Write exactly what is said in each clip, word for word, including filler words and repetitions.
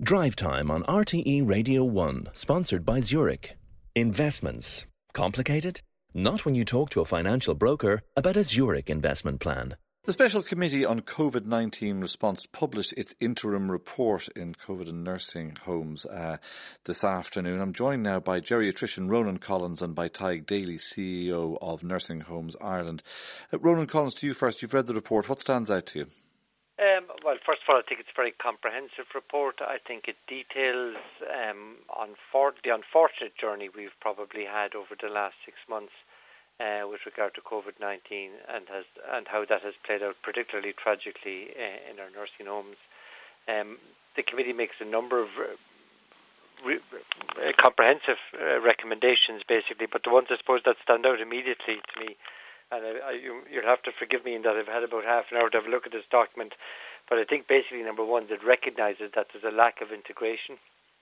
Drive Time on R T E Radio one, sponsored by Zurich. Investments. Complicated? Not when you talk to a financial broker about a Zurich investment plan. The Special Committee on COVID nineteen Response published its interim report in COVID and nursing homes uh, this afternoon. I'm joined now by geriatrician Ronan Collins and by Tig Daly, C E O of Nursing Homes Ireland. Uh, Ronan Collins, to you first. You've read the report. What stands out to you? Um, well, first of all, I think it's a very comprehensive report. I think it details um, unfor- the unfortunate journey we've probably had over the last six months uh, with regard to COVID nineteen and has and how that has played out particularly tragically uh, in our nursing homes. Um, the committee makes a number of uh, re- uh, comprehensive uh, recommendations, basically, but the ones I suppose that stand out immediately to me, and I, I, you, you'll have to forgive me in that I've had about half an hour to have a look at this document, but I think basically, number one, it recognises that there's a lack of integration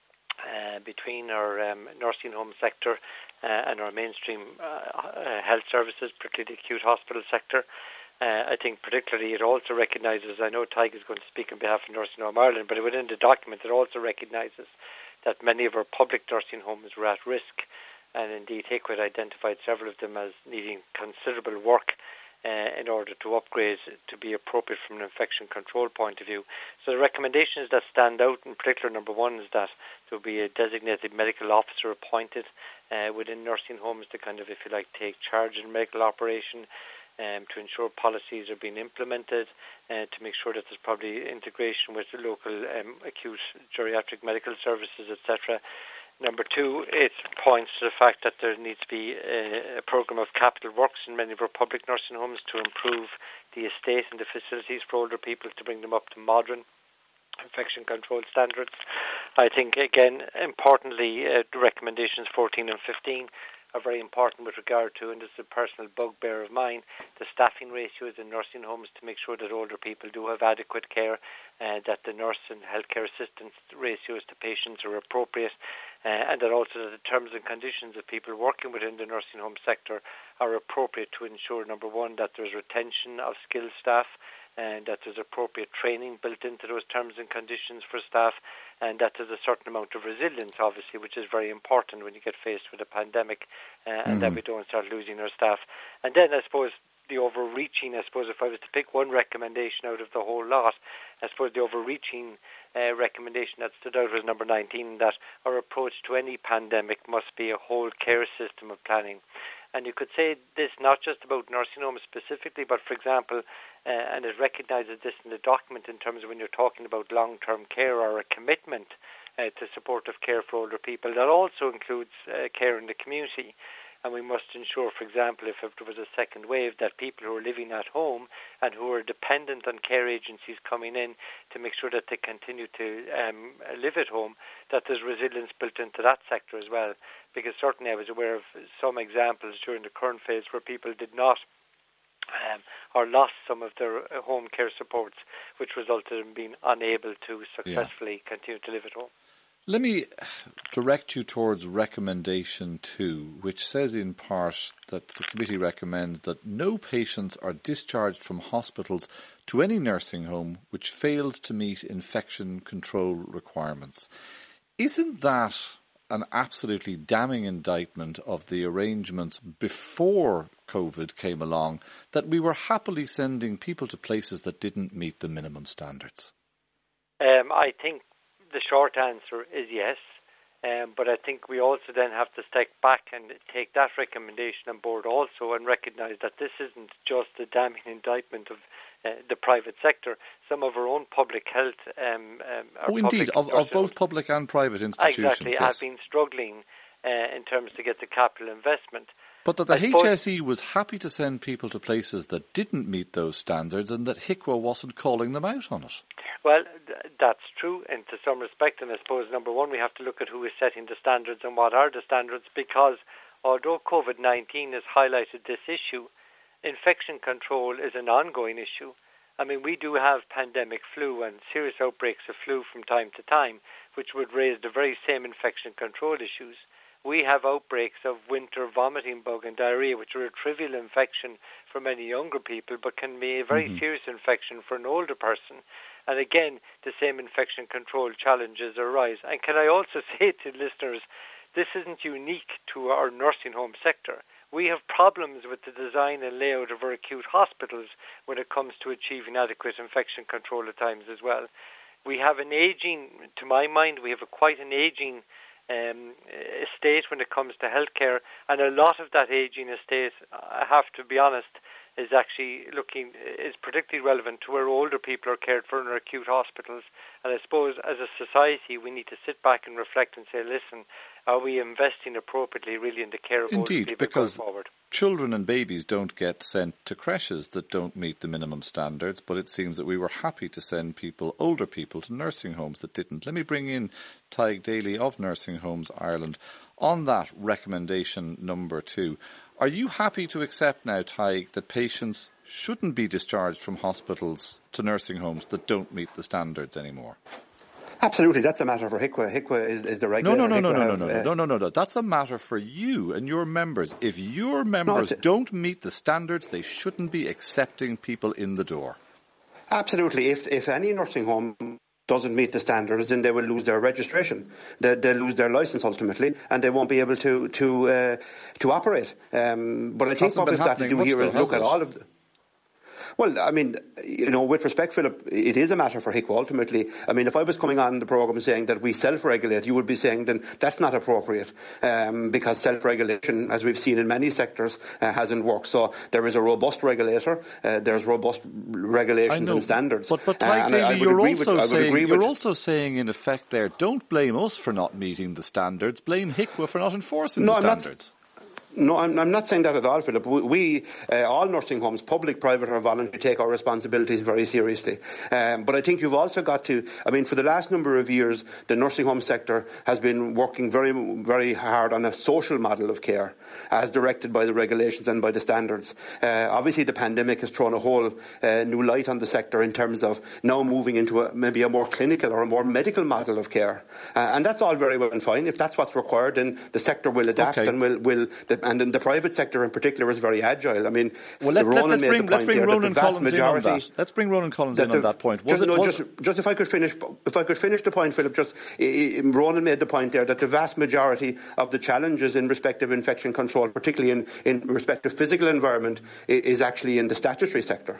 uh, between our um, nursing home sector uh, and our mainstream uh, uh, health services, particularly the acute hospital sector. Uh, I think particularly it also recognises, I know Tig is going to speak on behalf of Nursing Home Ireland, but within the document it also recognises that many of our public nursing homes were at risk. And indeed, HICWIT identified several of them as needing considerable work uh, in order to upgrade to be appropriate from an infection control point of view. So the recommendations that stand out, in particular, number one, is that there will be a designated medical officer appointed uh, within nursing homes to kind of, if you like, take charge in medical operation, um, to ensure policies are being implemented, uh, to make sure that there's probably integration with the local um, acute geriatric medical services, et cetera. Number two, it points to the fact that there needs to be a, a programme of capital works in many of our public nursing homes to improve the estate and the facilities for older people to bring them up to modern infection control standards. I think, again, importantly, uh, the recommendations fourteen and fifteen are very important with regard to, and this is a personal bugbear of mine, the staffing ratios in nursing homes to make sure that older people do have adequate care, uh, that the nurse and healthcare assistant ratios to patients are appropriate, uh, and that also the terms and conditions of people working within the nursing home sector are appropriate to ensure, number one, that there's retention of skilled staff, and that there's appropriate training built into those terms and conditions for staff, and that there's a certain amount of resilience, obviously, which is very important when you get faced with a pandemic, uh, mm-hmm. and that we don't start losing our staff. And then, I suppose, the overreaching, I suppose, if I was to pick one recommendation out of the whole lot, I suppose the overreaching uh, recommendation that stood out was number nineteen, that our approach to any pandemic must be a whole care system of planning. And you could say this not just about nursing homes specifically, but, for example, uh, and it recognises this in the document in terms of when you're talking about long-term care or a commitment uh, to supportive care for older people, that also includes uh, care in the community. And we must ensure, for example, if there was a second wave, that people who are living at home and who are dependent on care agencies coming in to make sure that they continue to um, live at home, that there's resilience built into that sector as well. Because certainly I was aware of some examples during the current phase where people did not um, or lost some of their home care supports, which resulted in being unable to successfully yeah. continue to live at home. Let me direct you towards recommendation two, which says in part that the committee recommends that no patients are discharged from hospitals to any nursing home which fails to meet infection control requirements. Isn't that an absolutely damning indictment of the arrangements before COVID came along, that we were happily sending people to places that didn't meet the minimum standards? Um, I think the short answer is yes, um, but I think we also then have to step back and take that recommendation on board also and recognise that this isn't just a damning indictment of uh, the private sector. Some of our own public health... Um, um, oh, indeed, of, of both public and private institutions. Exactly, yes. have been struggling uh, in terms to get the capital investment. But that the I H S E was happy to send people to places that didn't meet those standards and that HICWA wasn't calling them out on it. Well, th- that's true, and to some respect, and I suppose, number one, we have to look at who is setting the standards and what are the standards, because although COVID nineteen has highlighted this issue, infection control is an ongoing issue. I mean, we do have pandemic flu and serious outbreaks of flu from time to time, which would raise the very same infection control issues. We have outbreaks of winter vomiting bug and diarrhea, which are a trivial infection for many younger people, but can be a very mm-hmm. serious infection for an older person. And again, the same infection control challenges arise. And can I also say to listeners, this isn't unique to our nursing home sector. We have problems with the design and layout of our acute hospitals when it comes to achieving adequate infection control at times as well. We have an aging, to my mind, we have a quite an aging um, estate when it comes to healthcare, and a lot of that aging estate, I have to be honest, is actually looking, is particularly relevant to where older people are cared for in our acute hospitals. And I suppose as a society we need to sit back and reflect and say, listen, are we investing appropriately really in the care of Indeed, older people because going forward? Children and babies don't get sent to creches that don't meet the minimum standards, but it seems that we were happy to send people, older people, to nursing homes that didn't. Let me bring in Tadhg Daly of Nursing Homes Ireland. On that recommendation number two, are you happy to accept now, Tadhg, that patients shouldn't be discharged from hospitals to nursing homes that don't meet the standards anymore? Absolutely, that's a matter for H I C W A. H I C W A is, is the regulator. No, no, no, no, no, have, no, no, uh, no, no, no, no. That's a matter for you and your members. If your members no, don't meet the standards, they shouldn't be accepting people in the door. Absolutely. If if any nursing home doesn't meet the standards, then they will lose their registration. They, they'll lose their licence ultimately, and they won't be able to to uh, to operate. Um, but I think what we've got to do here is look at all of the. Well, I mean, you know, with respect, Philip, it is a matter for H I C W A ultimately. I mean, if I was coming on the programme saying that we self-regulate, you would be saying then that's not appropriate um, because self-regulation, as we've seen in many sectors, uh, hasn't worked. So there is a robust regulator, uh, there's robust regulations and standards. But, but uh, Daly, you're, also, with, saying, you're with, also saying, in effect there, don't blame us for not meeting the standards, blame H I C W A for not enforcing no, the I'm standards. Not, No, I'm, I'm not saying that at all, Philip. We, we uh, all nursing homes, public, private or voluntary, take our responsibilities very seriously. Um, but I think you've also got to, I mean, for the last number of years, the nursing home sector has been working very, very hard on a social model of care, as directed by the regulations and by the standards. Uh, obviously, the pandemic has thrown a whole uh, new light on the sector in terms of now moving into a, maybe a more clinical or a more medical model of care. Uh, and that's all very well and fine. If that's what's required, then the sector will adapt okay. and will, will the, and then the private sector in particular is very agile. I mean, well, let, let, let's, bring, let's bring Ronan Collins in on that. Let's bring Ronan Collins in the, on that point. Was just, it, no, was just, just if I could finish, if I could finish the point, Philip. Just uh, Ronan made the point there that the vast majority of the challenges in respect of infection control, particularly in, in respect of physical environment, is actually in the statutory sector.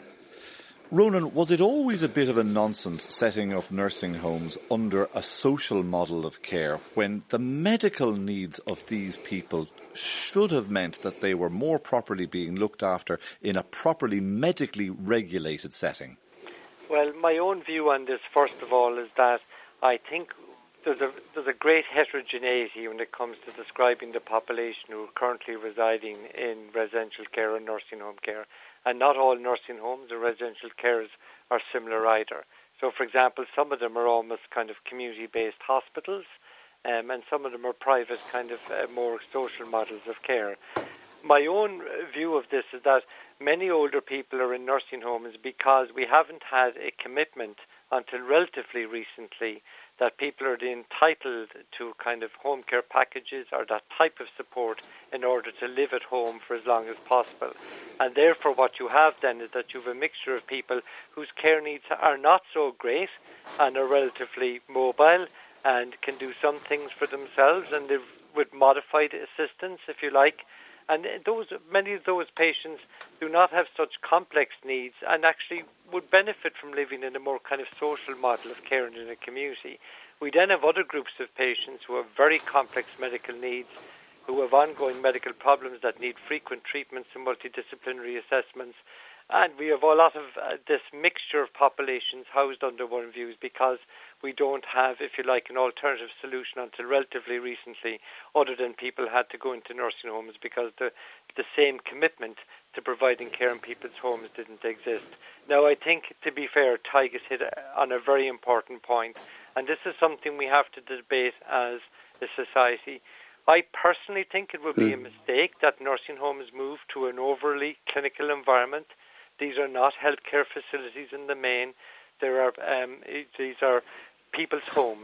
Ronan, was it always a bit of a nonsense setting up nursing homes under a social model of care when the medical needs of these people should have meant that they were more properly being looked after in a properly medically regulated setting? Well, my own view on this, first of all, is that I think there's a there's a great heterogeneity when it comes to describing the population who are currently residing in residential care and nursing home care. And not all nursing homes or residential cares are similar either. So, for example, some of them are almost kind of community-based hospitals, um, and some of them are private, kind of uh, more social models of care. My own view of this is that many older people are in nursing homes because we haven't had a commitment until relatively recently that people are entitled to kind of home care packages or that type of support in order to live at home for as long as possible. And therefore what you have then is that you have a mixture of people whose care needs are not so great and are relatively mobile and can do some things for themselves and live with modified assistance, if you like. And those many of those patients do not have such complex needs and actually would benefit from living in a more kind of social model of care in a community. We then have other groups of patients who have very complex medical needs, who have ongoing medical problems that need frequent treatments and multidisciplinary assessments. And we have a lot of uh, this mixture of populations housed under one views because we don't have, if you like, an alternative solution until relatively recently, other than people had to go into nursing homes because the the same commitment to providing care in people's homes didn't exist. Now, I think, to be fair, Tadhg has hit on a very important point, and this is something we have to debate as a society. I personally think it would be a mistake that nursing homes move to an overly clinical environment. These are not healthcare facilities in the main. There are um, these are people's homes,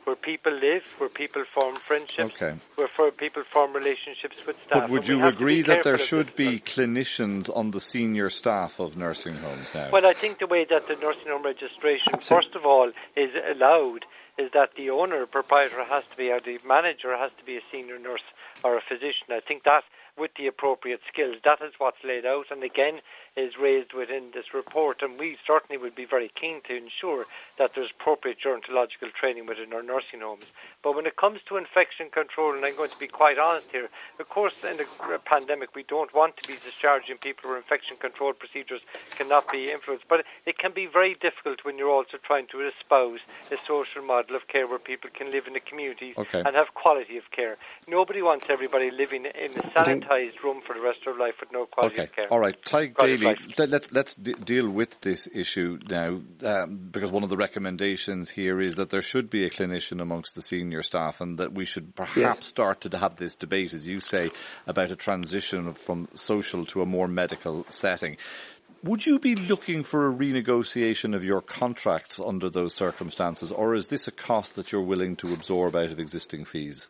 where people live, where people form friendships, okay. where for people form relationships with staff. But would you agree that there should be clinicians on the senior staff of nursing homes now? Well, I think the way that the nursing home registration, Absolutely. first of all, is allowed is that the owner, proprietor has to be, or the manager has to be a senior nurse or a physician. I think that with the appropriate skills, that is what's laid out, and again is raised within this report, and we certainly would be very keen to ensure that there's appropriate gerontological training within our nursing homes. But when it comes to infection control, and I'm going to be quite honest here, of course in the pandemic we don't want to be discharging people where infection control procedures cannot be influenced, but it can be very difficult when you're also trying to espouse a social model of care where people can live in the community okay. and have quality of care. Nobody wants everybody living in a sanitised room for the rest of their life with no quality okay. of care. All right, Tyke Daly, Right. let's let's d- deal with this issue now, um, because one of the recommendations here is that there should be a clinician amongst the senior staff, and that we should perhaps yes. start to have this debate, as you say, about a transition from social to a more medical setting. Would you be looking for a renegotiation of your contracts under those circumstances, or is this a cost that you're willing to absorb out of existing fees?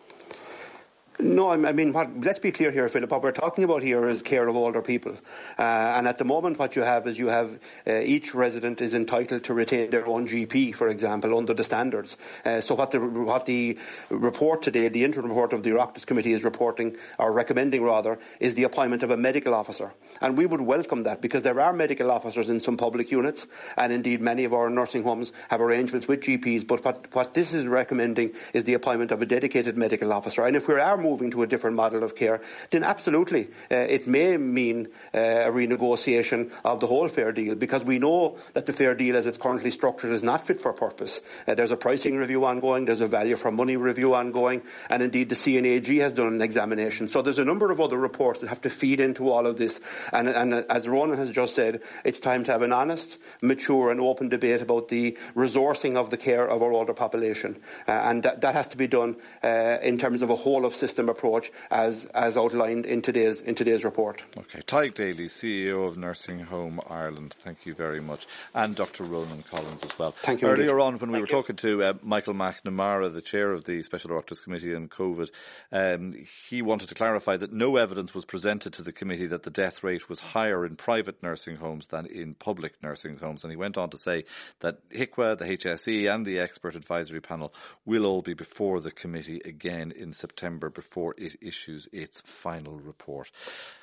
No, I mean, what, let's be clear here, Philip. What we're talking about here is care of older people. Uh, and at the moment what you have is you have uh, each resident is entitled to retain their own G P, for example, under the standards. Uh, so what the, what the report today, the interim report of the Oireachtas Committee is reporting, or recommending rather, is the appointment of a medical officer. And we would welcome that, because there are medical officers in some public units, and indeed many of our nursing homes have arrangements with G Ps. But what, what this is recommending is the appointment of a dedicated medical officer. And if we are moving to a different model of care, then absolutely uh, it may mean uh, a renegotiation of the whole fair deal, because we know that the fair deal as it's currently structured is not fit for purpose. Uh, there's a pricing review ongoing, there's a value for money review ongoing, and indeed the C N A G has done an examination. So there's a number of other reports that have to feed into all of this, and, and as Ronan has just said, it's time to have an honest, mature and open debate about the resourcing of the care of our older population, uh, and that, that has to be done uh, in terms of a whole of system approach, as as outlined in today's in today's report. Okay, Tyke Daly, C E O of Nursing Home Ireland, thank you very much, and Doctor Ronan Collins as well. Thank you. Earlier indeed. on, when we thank were you. talking to uh, Michael McNamara, the chair of the Special Oireachtas Committee on COVID, um, he wanted to clarify that no evidence was presented to the committee that the death rate was higher in private nursing homes than in public nursing homes, and he went on to say that H I C W A, the H S E and the expert advisory panel will all be before the committee again in September before it issues its final report.